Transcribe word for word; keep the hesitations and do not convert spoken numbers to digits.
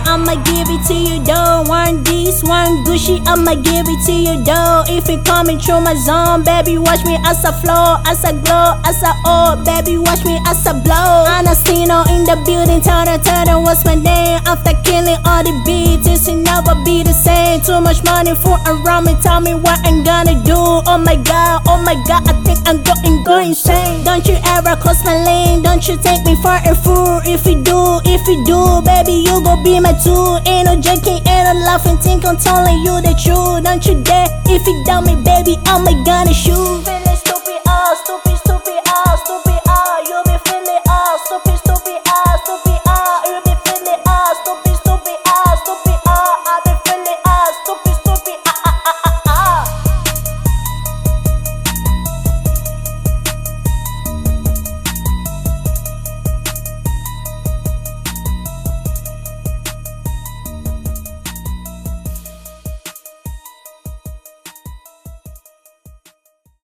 I'ma give it to you though. One this, one Gucci, I'ma give it to you though. If it coming through my zone, baby, watch me as I flow, as I glow, as I oh, baby, watch me as I blow. Anastino in the building, Turner, Turner, what's my name? After killing all the beats, it should never be the same. Too much money for around me, tell me what I'm gonna do. Oh my god, oh my god, I think I'm going, going insane. Don't you ever cross my lane, don't you take me for a fool. If you do, if you do, baby, you gon' be my tool. Ain't no joking, ain't no laughing, think I'm telling you the truth. Don't you dare, if you doubt me, baby, I'm gonna shoot. Feeling stupid, oh stupid.